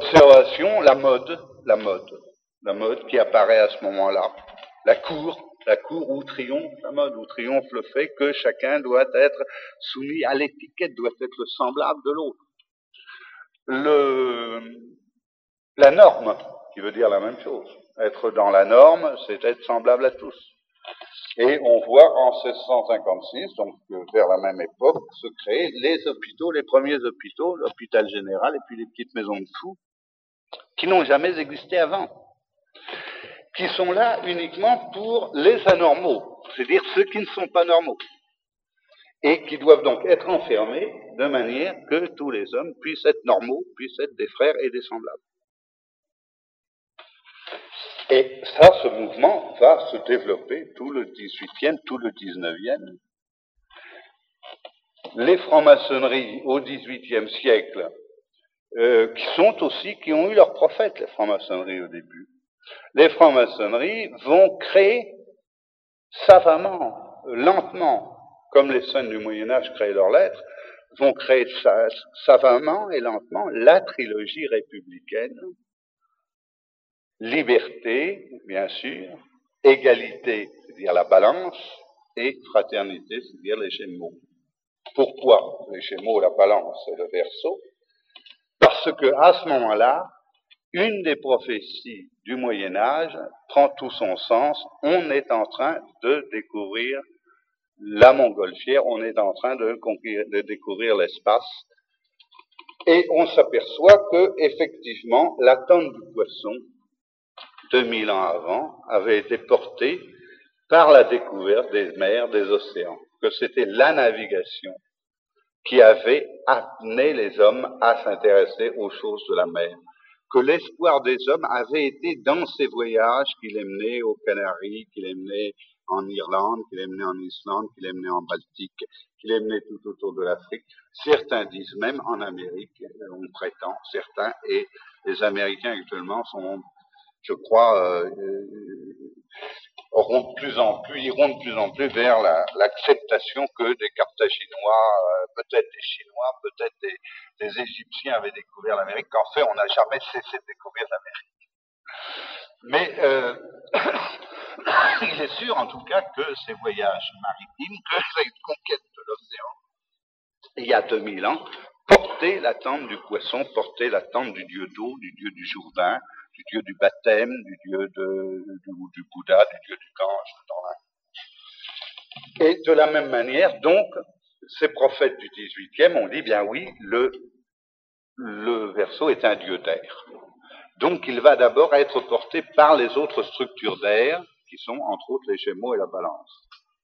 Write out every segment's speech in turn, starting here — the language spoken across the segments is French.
l'observation, la mode qui apparaît à ce moment-là, la cour où triomphe la mode, où triomphe le fait que chacun doit être soumis à l'étiquette, doit être le semblable de l'autre. La norme, qui veut dire la même chose. Être dans la norme, c'est être semblable à tous. Et on voit en 1656, donc vers la même époque, se créer les hôpitaux, les premiers hôpitaux, l'hôpital général et puis les petites maisons de fous, qui n'ont jamais existé avant, qui sont là uniquement pour les anormaux, c'est-à-dire ceux qui ne sont pas normaux, et qui doivent donc être enfermés de manière que tous les hommes puissent être normaux, puissent être des frères et des semblables. Et ça, ce mouvement va se développer tout le 18e, tout le 19e. Les francs-maçonneries au 18e siècle, qui ont eu leurs prophètes, les francs-maçonneries au début. Les francs-maçonneries vont créer savamment, lentement, comme les scènes du Moyen-Âge créent leurs lettres, vont créer savamment et lentement la trilogie républicaine. Liberté, bien sûr, égalité, c'est-à-dire la balance, et fraternité, c'est-à-dire les Gémeaux. Pourquoi les Gémeaux, la balance et le Verseau? Parce que à ce moment-là, une des prophéties du Moyen-Âge prend tout son sens. On est en train de découvrir la montgolfière, on est en train de découvrir l'espace, et on s'aperçoit que, effectivement, la tonne du poisson, 2000 ans avant, avait été portée par la découverte des mers, des océans, que c'était la navigation qui avait amené les hommes à s'intéresser aux choses de la mer, que l'espoir des hommes avait été dans ces voyages qui les menaient aux Canaries, qui les menaient en Irlande, qui les menaient en Islande, qui les menaient en Baltique, qui les menaient tout autour de l'Afrique. Certains disent même en Amérique, on prétend, certains, et les Américains actuellement sont, je crois, iront de plus en plus vers l'acceptation que des Carthaginois, peut-être des Chinois, peut-être des Égyptiens avaient découvert l'Amérique, qu'en fait on n'a jamais cessé de découvrir l'Amérique. Mais il est sûr en tout cas que ces voyages maritimes, que cette conquête de l'océan, il y a 2000 ans, portaient l'attente du poisson, portaient l'attente du dieu d'eau, du dieu du Jourdain, du dieu du baptême, du dieu du Bouddha, du dieu du Gange. Et de la même manière, donc, ces prophètes du 18e ont dit, bien oui, le Verseau est un dieu d'air. Donc il va d'abord être porté par les autres structures d'air, qui sont entre autres les Gémeaux et la Balance.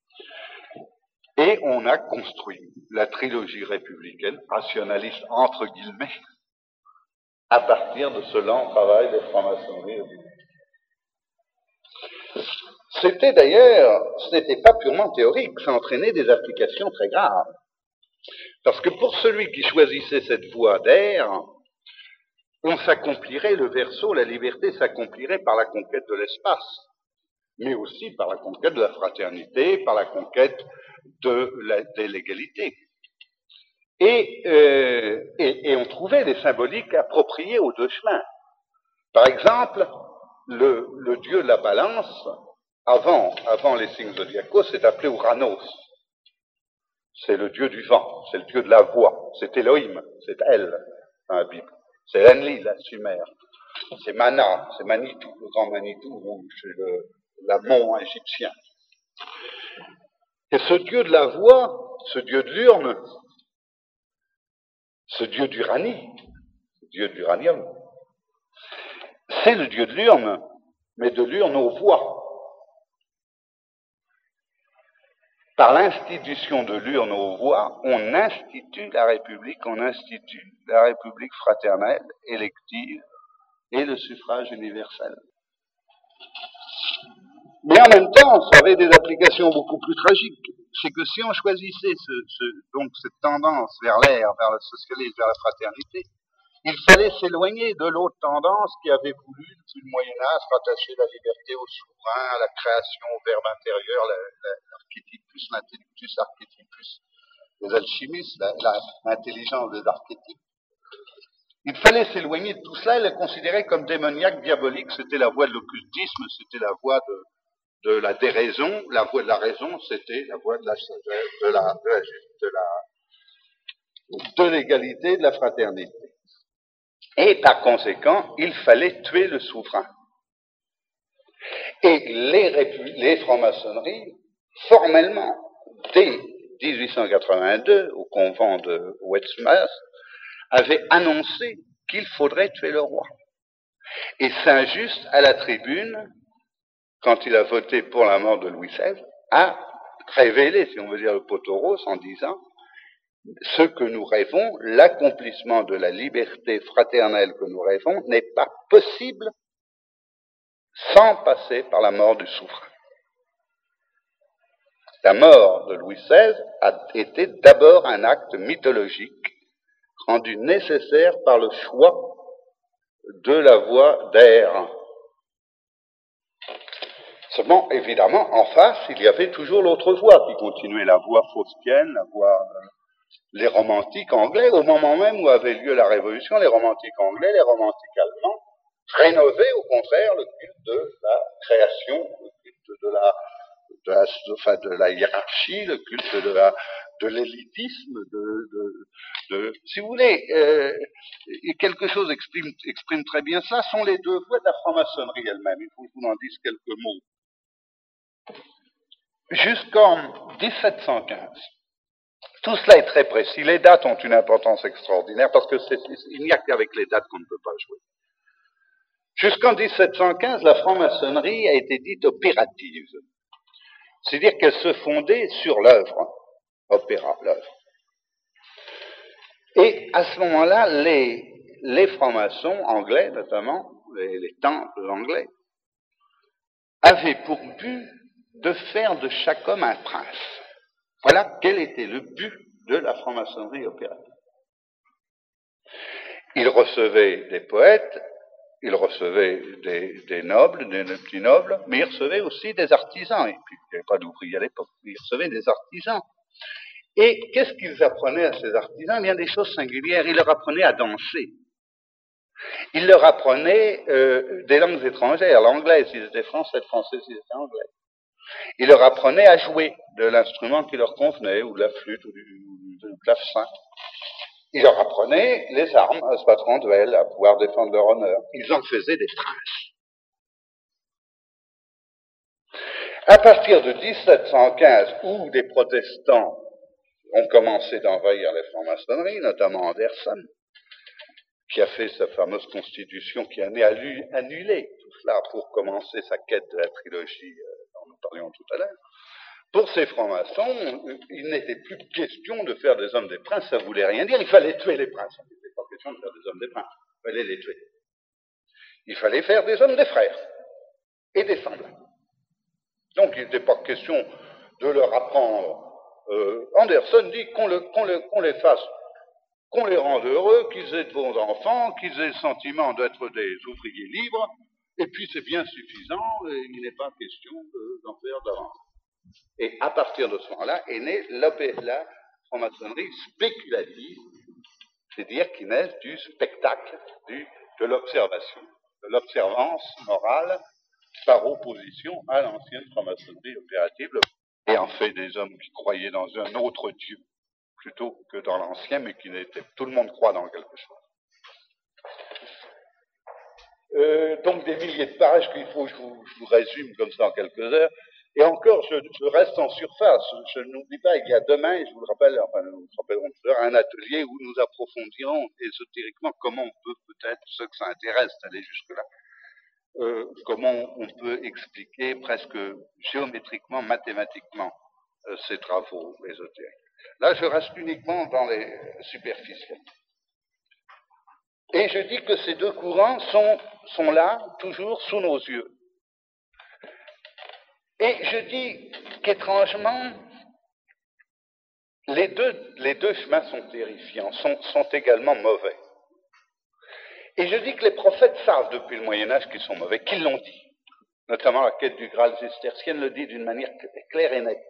Et on a construit la trilogie républicaine, rationaliste entre guillemets, à partir de ce lent travail des francs-maçonneries au début. C'était d'ailleurs, ce n'était pas purement théorique, ça entraînait des applications très graves. Parce que pour celui qui choisissait cette voie d'air, on s'accomplirait, le Verseau, la liberté s'accomplirait par la conquête de l'espace, mais aussi par la conquête de la fraternité, par la conquête de l'égalité. Et on trouvait des symboliques appropriées aux deux chemins. Par exemple, le dieu de la balance, avant les signes zodiacaux, c'est appelé Uranos. C'est le dieu du vent, c'est le dieu de la voix, c'est Elohim, c'est Elle dans la Bible. C'est Enlil, la Sumer. C'est Mana, c'est Manitou, le grand Manitou rouge, c'est l'amont égyptien. Et ce dieu de la voix, ce dieu de l'urne, ce dieu d'uranie, ce dieu de l'uranium, c'est le dieu de l'urne, mais de l'urne aux voix. Par l'institution de l'urne aux voix, on institue la République, on institue la République fraternelle, élective, et le suffrage universel. Mais en même temps, ça avait des applications beaucoup plus tragiques. C'est que si on choisissait donc cette tendance vers l'air, vers le socialisme, vers la fraternité, il fallait s'éloigner de l'autre tendance qui avait voulu, depuis le Moyen-Âge, rattacher la liberté au souverain, à la création, au verbe intérieur, l'archétypus, l'intellectus archétypus, les alchimistes, l'intelligence des archétypes. Il fallait s'éloigner de tout cela et le considérer comme démoniaque, diabolique. C'était la voie de l'occultisme, c'était la voie de la déraison. La voie de la raison, c'était la voie de la sagesse, de l'égalité, de la fraternité. Et par conséquent, il fallait tuer le souverain. Et les francs-maçonneries, formellement, dès 1882, au convent de Westminster, avaient annoncé qu'il faudrait tuer le roi. Et Saint-Just, à la tribune, quand il a voté pour la mort de Louis XVI, a révélé, si on veut dire, le poteau rose en disant ce que nous rêvons, l'accomplissement de la liberté fraternelle que nous rêvons n'est pas possible sans passer par la mort du souverain. La mort de Louis XVI a été d'abord un acte mythologique rendu nécessaire par le choix de la voie d'air. Seulement, évidemment, en face, il y avait toujours l'autre voie qui continuait, la voie faustienne, la voie les romantiques anglais, au moment même où avait lieu la Révolution, les romantiques anglais, les romantiques allemands, rénovaient au contraire le culte de la création, le culte de la hiérarchie, le culte de l'élitisme, si vous voulez, quelque chose exprime très bien ça, sont les deux voies de la franc-maçonnerie elle-même. Il faut que je vous en dise quelques mots. Jusqu'en 1715, tout cela est très précis. Les dates ont une importance extraordinaire parce que il n'y a qu'avec les dates qu'on ne peut pas jouer. Jusqu'en 1715, la franc-maçonnerie a été dite opérative. C'est-à-dire qu'elle se fondait sur l'œuvre. Opéra, l'œuvre. Et à ce moment-là, les francs-maçons anglais, notamment, les temples anglais, avaient pour but de faire de chaque homme un prince. Voilà quel était le but de la franc-maçonnerie opérative. Ils recevaient des poètes, ils recevaient des nobles, des petits nobles, mais ils recevaient aussi des artisans. Et puis, il n'y avait pas d'ouvriers à l'époque, ils recevaient des artisans. Et qu'est-ce qu'ils apprenaient à ces artisans? Bien des choses singulières. Ils leur apprenaient à danser. Ils leur apprenaient des langues étrangères, l'anglais s'ils étaient français, le français s'ils étaient anglais. Ils leur apprenaient à jouer de l'instrument qui leur convenait, ou de la flûte, ou du clavecin. Ils leur apprenaient les armes, à se battre en duel, à pouvoir défendre leur honneur. Ils en faisaient des princes. À partir de 1715, où des protestants ont commencé d'envahir les francs-maçonneries, notamment Anderson, qui a fait sa fameuse constitution qui a annulé tout cela pour commencer sa quête de la trilogie dont nous parlions tout à l'heure. Pour ces francs-maçons, il n'était plus question de faire des hommes des princes, ça voulait rien dire, il fallait tuer les princes. Il n'était pas question de faire des hommes des princes, il fallait les tuer. Il fallait faire des hommes des frères et des semblables. Donc il n'était pas question de leur apprendre. Anderson dit qu'on les fasse, qu'on les rende heureux, qu'ils aient de bons enfants, qu'ils aient le sentiment d'être des ouvriers libres, et puis c'est bien suffisant, et il n'est pas question d'en faire davantage. Et à partir de ce moment-là est née la franc-maçonnerie spéculative, c'est-à-dire qui naît du spectacle, de l'observation, de l'observance morale par opposition à l'ancienne franc-maçonnerie opérative, et en fait des hommes qui croyaient dans un autre Dieu plutôt que dans l'ancien, mais qui n'était, tout le monde croit dans quelque chose. Donc des milliers de pages qu'il faut que je vous résume comme ça en quelques heures. Et encore, je reste en surface. Je n'oublie pas, il y a demain, et je vous le rappelle, enfin, nous nous rappellerons tout à l'heure, un atelier où nous approfondirons ésotériquement comment on peut, peut-être, ceux que ça intéresse d'aller jusque-là, comment on peut expliquer presque géométriquement, mathématiquement, ces travaux ésotériques. Là, je reste uniquement dans les superficiels. Et je dis que ces deux courants sont là, toujours sous nos yeux. Et je dis qu'étrangement, les deux chemins sont terrifiants, sont également mauvais. Et je dis que les prophètes savent depuis le Moyen-Âge qu'ils sont mauvais, qu'ils l'ont dit. Notamment la quête du Graal cistercienne le dit d'une manière claire et nette.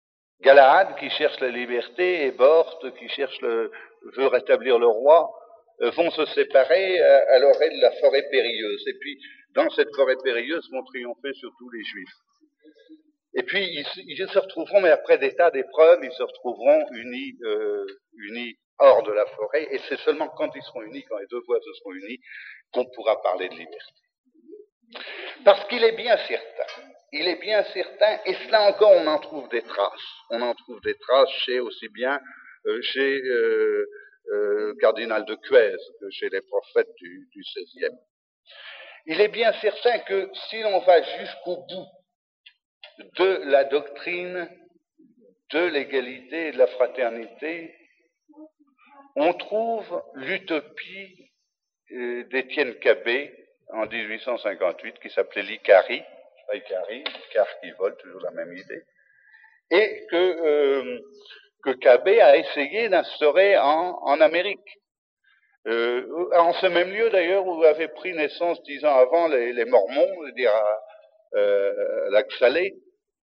Galahad qui cherche la liberté et Borth qui veut rétablir le roi vont se séparer à l'orée de la forêt périlleuse. Et puis, dans cette forêt périlleuse, vont triompher surtout les Juifs. Et puis, ils se retrouveront, mais après des tas d'épreuves, ils se retrouveront unis hors de la forêt. Et c'est seulement quand ils seront unis, quand les deux voies se seront unies, qu'on pourra parler de liberté. Parce qu'il est bien certain, et cela encore, on en trouve des traces. On en trouve des traces aussi bien chez cardinal de Cuez que chez les prophètes du XVIe. Il est bien certain que si l'on va jusqu'au bout de la doctrine de l'égalité et de la fraternité, on trouve l'utopie d'Étienne Cabet en 1858 qui s'appelait l'Icarie, l'Icare qui vole, toujours la même idée, et que Cabet a essayé d'instaurer en Amérique. En ce même lieu d'ailleurs où avaient pris naissance 10 ans avant les Mormons, c'est-à-dire à Lac-Salé.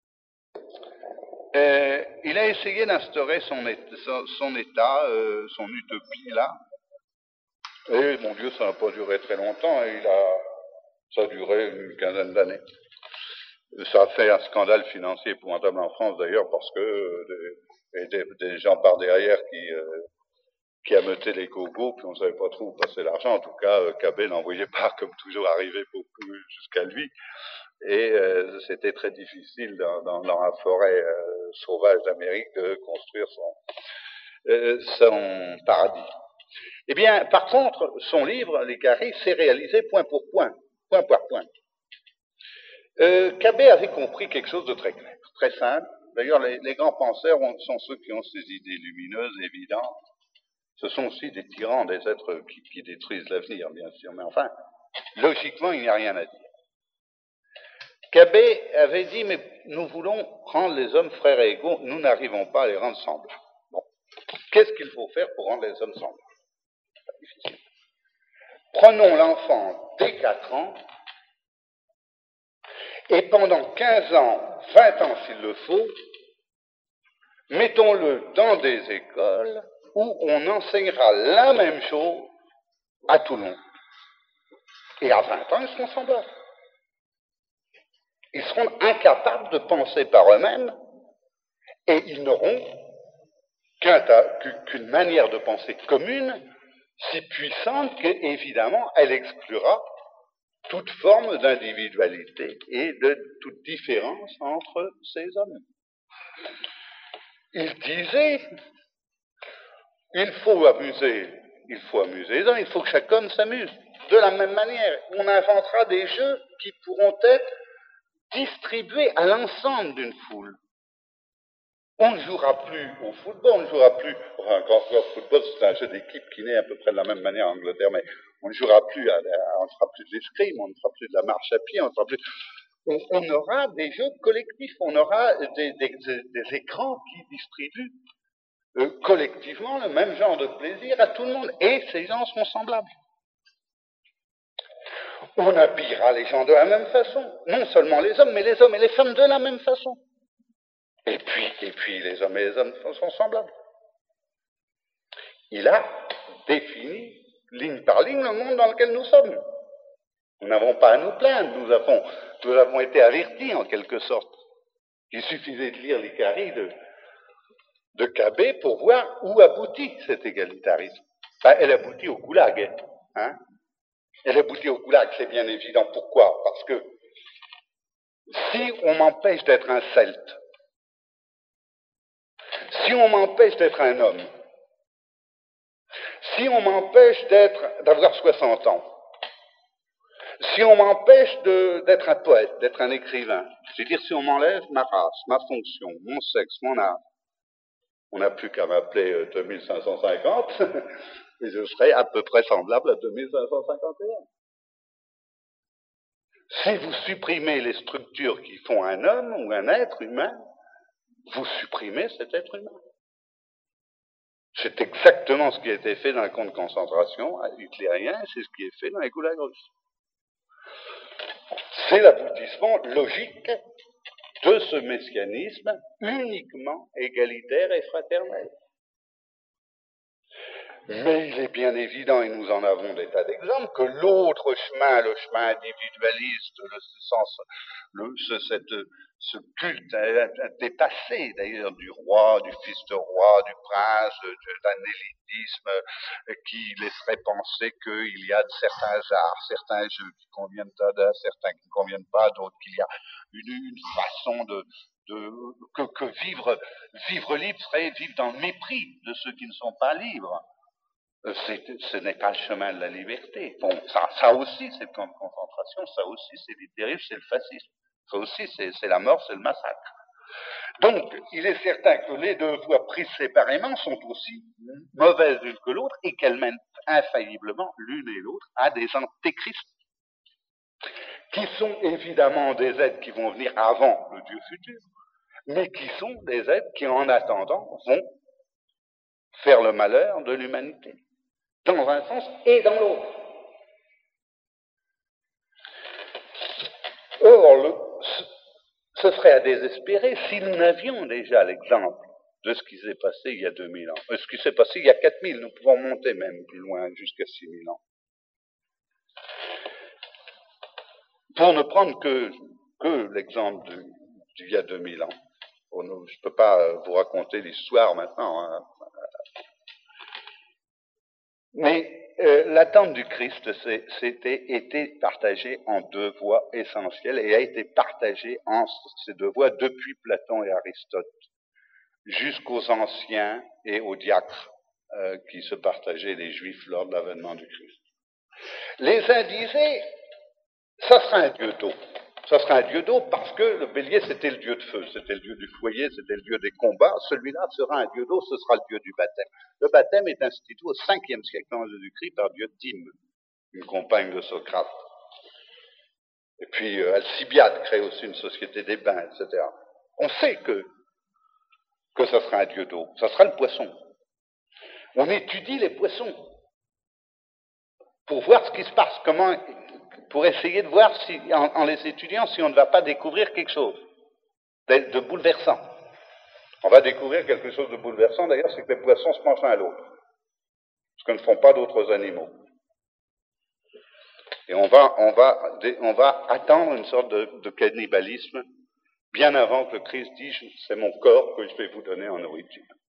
Il a essayé d'instaurer son état, son utopie là. Et mon Dieu, ça n'a pas duré très longtemps, ça a duré une quinzaine d'années. Ça a fait un scandale financier épouvantable en France d'ailleurs, parce que des gens par derrière qui ameutaient les cogos, puis on ne savait pas trop où passer l'argent. En tout cas, Cabet n'envoyait pas, comme toujours, arriver beaucoup jusqu'à lui. Et c'était très difficile dans la forêt sauvage d'Amérique de construire son paradis. Eh bien, par contre, son livre, l'Icarie, s'est réalisé point pour point, point par point. Cabet avait compris quelque chose de très clair, très simple. D'ailleurs, les grands penseurs sont ceux qui ont ces idées lumineuses, évidentes. Ce sont aussi des tyrans, des êtres qui détruisent l'avenir, bien sûr. Mais enfin, logiquement, il n'y a rien à dire. Cabet avait dit, mais nous voulons rendre les hommes frères et égaux, nous n'arrivons pas à les rendre semblables. Bon. Qu'est-ce qu'il faut faire pour rendre les hommes semblables? C'est difficile. Prenons l'enfant dès 4 ans, et pendant 15 ans, 20 ans s'il le faut, mettons-le dans des écoles où on enseignera la même chose à tout le monde. Et à 20 ans, ils seront semblables. Ils seront incapables de penser par eux-mêmes, et ils n'auront qu'une manière de penser commune, si puissante qu'évidemment, elle exclura toute forme d'individualité et de toute différence entre ces hommes. Il disait, il faut amuser les hommes, il faut que chaque homme s'amuse. De la même manière, on inventera des jeux qui pourront être distribués à l'ensemble d'une foule. On ne jouera plus au football, on ne jouera plus, enfin, quand le football c'est un jeu d'équipe qui naît à peu près de la même manière en Angleterre, mais on ne jouera plus, on ne fera plus de l'escrime, on ne fera plus de la marche à pied, on ne fera plus. On aura des jeux collectifs, on aura des écrans qui distribuent collectivement le même genre de plaisir à tout le monde, et ces gens seront semblables. On habillera les gens de la même façon, non seulement les hommes, mais les hommes et les femmes de la même façon. Et puis les hommes et les hommes sont semblables. Il a défini, ligne par ligne, le monde dans lequel nous sommes. Nous n'avons pas à nous plaindre, nous avons été avertis en quelque sorte. Il suffisait de lire l'Icarie de Cabet pour voir où aboutit cet égalitarisme. Ben, elle aboutit au goulag. Hein? Elle aboutit au goulag, c'est bien évident. Pourquoi? Parce que si on m'empêche d'être un celte, si on m'empêche d'être un homme, si on m'empêche d'avoir 60 ans, si on m'empêche d'être un poète, d'être un écrivain, c'est-à-dire si on m'enlève ma race, ma fonction, mon sexe, mon âge, on n'a plus qu'à m'appeler 2550, et je serai à peu près semblable à 2551. Si vous supprimez les structures qui font un homme ou un être humain, vous supprimez cet être humain. C'est exactement ce qui a été fait dans les camps de concentration hitlériens, c'est ce qui est fait dans les goulags russes. C'est l'aboutissement logique de ce messianisme uniquement égalitaire et fraternel. Mais il est bien évident, et nous en avons des tas d'exemples, que l'autre chemin, le chemin individualiste, ce culte dépassé d'ailleurs du roi, du fils de roi, du prince, d'un élitisme qui laisserait penser qu'il y a certains arts, certains jeux qui conviennent à certains qui ne conviennent pas à d'autres, qu'il y a une façon que vivre libre serait vivre dans le mépris de ceux qui ne sont pas libres. Ce n'est pas le chemin de la liberté. Bon, ça aussi, c'est le camp de concentration, ça aussi, c'est les dérives, c'est le fascisme. Ça aussi, c'est la mort, c'est le massacre. Donc, il est certain que les deux voies prises séparément sont aussi mauvaises l'une que l'autre et qu'elles mènent infailliblement l'une et l'autre à des antéchrists qui sont évidemment des êtres qui vont venir avant le Dieu futur, mais qui sont des êtres qui, en attendant, vont faire le malheur de l'humanité, dans un sens et dans l'autre. Or, ce serait à désespérer si nous n'avions déjà l'exemple de ce qui s'est passé il y a 2000 ans. Ce qui s'est passé il y a 4000, nous pouvons monter même plus loin, jusqu'à 6000 ans. Pour ne prendre que l'exemple d'il y a 2000 ans. Je ne peux pas vous raconter l'histoire maintenant. Hein. Mais l'attente du Christ était partagée en deux voies essentielles et a été partagée en ces deux voies depuis Platon et Aristote jusqu'aux anciens et aux diacres qui se partageaient les Juifs lors de l'avènement du Christ. Les uns disaient, ça sera un dieu d'eau. Ça sera un dieu d'eau parce que le bélier c'était le dieu de feu, c'était le dieu du foyer, c'était le dieu des combats. Celui-là sera un dieu d'eau, ce sera le dieu du baptême. Le baptême est institué au 5e siècle avant Jésus-Christ par Diotime, une compagne de Socrate. Et puis Alcibiade crée aussi une société des bains, etc. On sait que ça sera un dieu d'eau, ça sera le poisson. On étudie les poissons pour voir ce qui se passe, pour essayer de voir si, en les étudiant, si on ne va pas découvrir quelque chose de bouleversant. On va découvrir quelque chose de bouleversant, d'ailleurs, c'est que les poissons se mangent l'un à l'autre, ce que ne font pas d'autres animaux. Et on va attendre une sorte de cannibalisme bien avant que le Christ dise, c'est mon corps que je vais vous donner en nourriture.